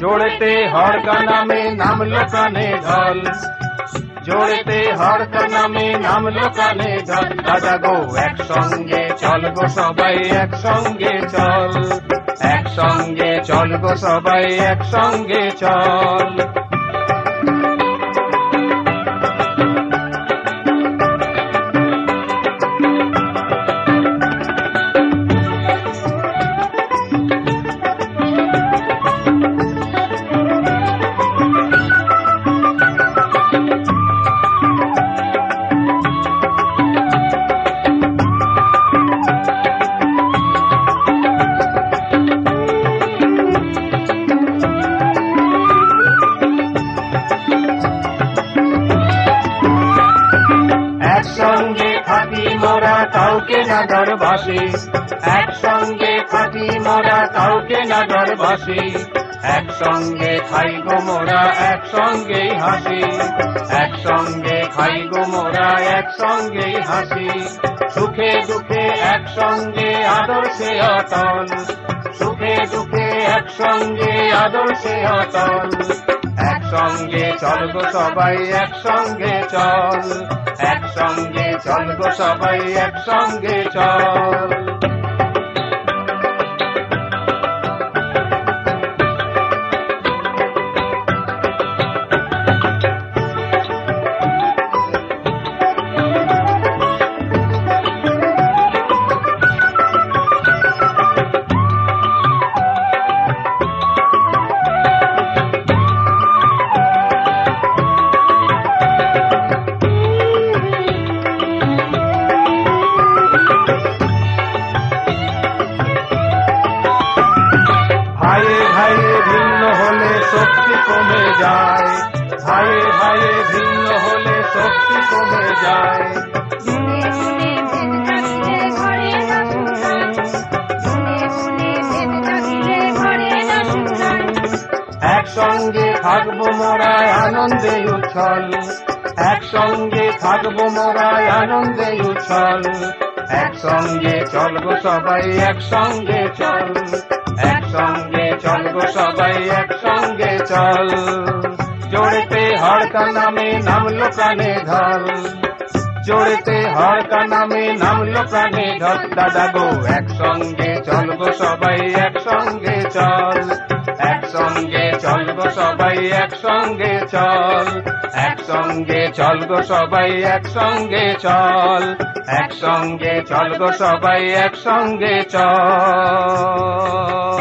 জোড়েতে হড়কা নামে নামলো কানে ঢল, জোড়েতে হড়কা নামে নামলো কানে ঢল। দাদা গো একসঙ্গে চল গো সবাই একসঙ্গে চল, একসঙ্গে চল গো সবাই একসঙ্গে চল। একসঙ্গে থাকি মোরা কাউকে না ডরবাসি, একসঙ্গে থাকি মোরা কাউকে না ডরবাসি। একসঙ্গে খাই গো মোরা একসঙ্গেই হাসি, একসঙ্গে খাই গো মোরা একসঙ্গেই হাসি। সুখে দুঃখে একসঙ্গে আদর্শে অটল, সুখে দুঃখে একসঙ্গে আদর্শে অটল। একসঙ্গে চল গো সবাই একসঙ্গে চল, একসঙ্গে চল গো সবাই একসঙ্গে চল। ভাইয়ে ভাইয়ে ভিন্ন হলে শক্তি কমে যায়, ভাইয়ে ভাইয়ে ভিন্ন হলে শক্তি কমে যায়। একসঙ্গে থাকবো মোরায় আনন্দে উচ্ছল, একসঙ্গে থাকবো মোরায় আনন্দে উচ্ছল। একসঙ্গে চল গো সবাই একসঙ্গে চল, একসঙ্গে চল গো সবাই একসঙ্গে চল। জোড়েতে হড়কা নামে নামলো প্রাণে ঢল, জোড়েতে হড়কা নামে নামলো প্রাণে ঢল। দাদা গো একসঙ্গে চল গো সবাই একসঙ্গে চল, একসঙ্গে চল গো সবাই একসঙ্গে চল, একসঙ্গে চল গো সবাই একসঙ্গে চল, একসঙ্গে চল গো সবাই একসঙ্গে চল।